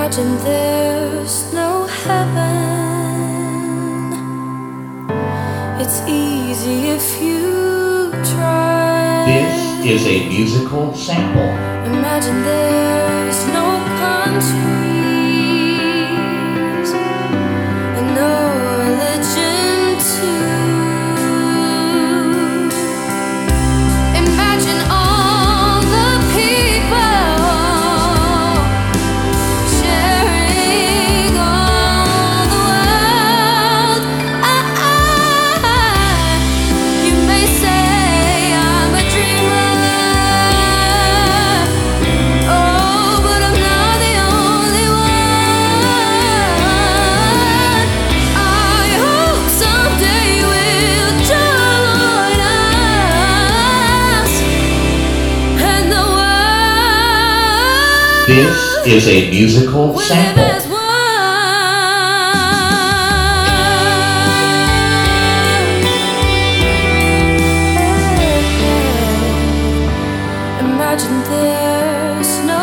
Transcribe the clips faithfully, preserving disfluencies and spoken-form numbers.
Imagine there's no heaven. It's easy if you try. This is a musical sample. Imagine there's no countries and no religion too. Imagine all the people sharing all the world. Ah, ah, you may say I'm a dreamer. Oh, but I'm not the only one. I hope someday we'll join us and the world. This is a musical We'll live sample. as one. Imagine there's no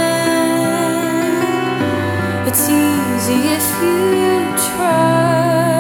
heaven. It's easy if you try.